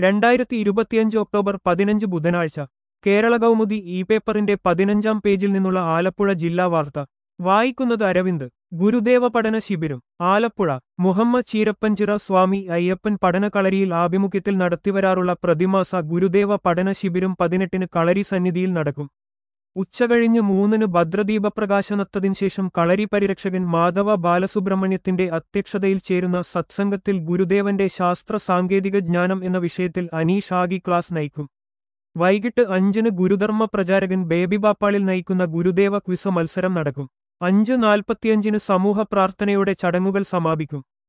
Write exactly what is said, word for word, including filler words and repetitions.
രണ്ടായിരത്തി ഇരുപത്തിയഞ്ച് ഒക്ടോബർ പതിനഞ്ച് ബുധനാഴ്ച കേരള കൗമുദി ഇ പേപ്പറിന്റെ പതിനഞ്ചാം പേജിൽ നിന്നുള്ള ആലപ്പുഴ ജില്ലാ വാർത്ത വായിക്കുന്നത് അരവിന്ദ്. ഗുരുദേവ പഠന ശിബിരം ആലപ്പുഴ. മുഹമ്മദ് ചീരപ്പഞ്ചിറ സ്വാമി അയ്യപ്പൻ പഠന കളരിയിൽ ആഭിമുഖ്യത്തിൽ നടത്തിവരാറുള്ള പ്രതിമാസ ഗുരുദേവ പഠന ശിബിരം പതിനെട്ടിന് കളരി സന്നിധിയിൽ നടക്കും. ഉച്ചകഴിഞ്ഞ് മൂന്നിന് ഭദ്രദീപപ്രകാശനത്തതിനു ശേഷം കളരി പരിരക്ഷകൻ മാധവ ബാലസുബ്രഹ്മണ്യത്തിന്റെ അധ്യക്ഷതയിൽ ചേരുന്ന സത്സംഗത്തിൽ ഗുരുദേവന്റെ ശാസ്ത്ര സാങ്കേതിക ജ്ഞാനം എന്ന വിഷയത്തിൽ അനീഷ് ആഗി ക്ലാസ് നയിക്കും. വൈകിട്ട് അഞ്ചിന് ഗുരുധർമ്മ പ്രചാരകൻ ബേബി ബാപ്പാളിൽ നയിക്കുന്ന ഗുരുദേവ ക്വിസ് മത്സരം നടക്കും. അഞ്ച് നാൽപ്പത്തിയഞ്ചിന് സമൂഹ പ്രാർത്ഥനയോടെ ചടങ്ങുകൾ സമാപിക്കും.